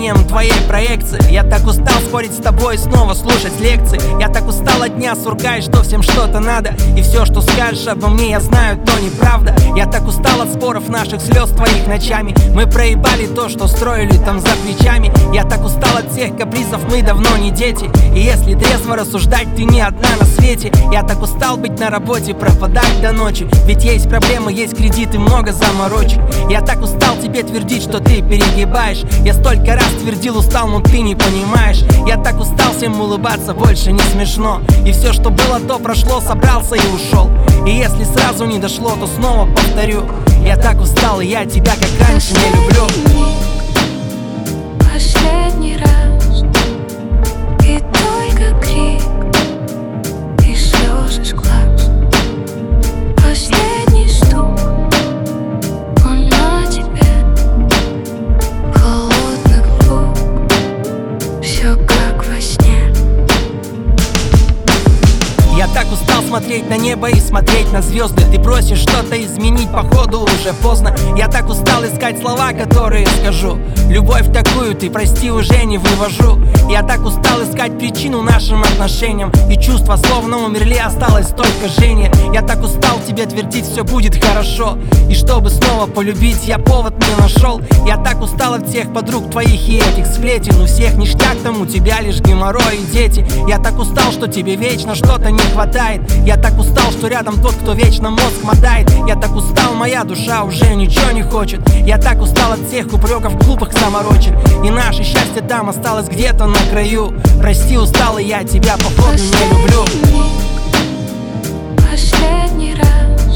отражением твоей проекции. Я так устал спорить с тобой и снова слушать лекции. Я так устал от дня сурка, и что всем что-то надо. И все, что скажешь обо мне, я знаю, то неправда. Я так устал от споров наших, слез твоих ночами. Мы проебали то, что строили там за плечами. Я так устал от всех капризов, мы давно не дети. И если трезво рассуждать, ты не одна на свете. Я так устал быть на работе, пропадать до ночи. Ведь есть проблемы, есть кредиты, много заморочек. Я так устал тебе твердить, что ты перегибаешь. Я столько раз твердил, устал, но ты не понимаешь. Я так устал всем улыбаться, больше не смешно. И все, что было, то прошло, собрался и ушел. И если сразу не дошло, то снова повторю. Я так устал, и я тебя как раньше не люблю. Последний раз, и только крик, и слезы с глаз. Последний стук, он на тебе, холодных рук, все как во сне. Я так устал смотреть на небо и смотреть на звезды. Ты просишь что-то изменить, походу уже поздно. Я так устал искать слова, которые скажу. Любовь такую ты, прости, уже не вывожу. Я так устал искать причину нашим отношениям. И чувства словно умерли, осталось только жжение. Я так устал тебе твердить, все будет хорошо. И чтобы снова полюбить, я повод не нашел. Я так устал от всех подруг твоих и этих сплетен. У всех ништяк, там у тебя лишь геморрой и дети. Я так устал, что тебе вечно что-то не хватает. Я так устал, что рядом тот, кто вечно мозг мотает. Я так устал, моя душа уже ничего не хочет. Я так устал от всех упреков, глупых заморочек. И наше счастье там осталось где-то на краю. Прости, устал, и я тебя походу не люблю. Последний раз,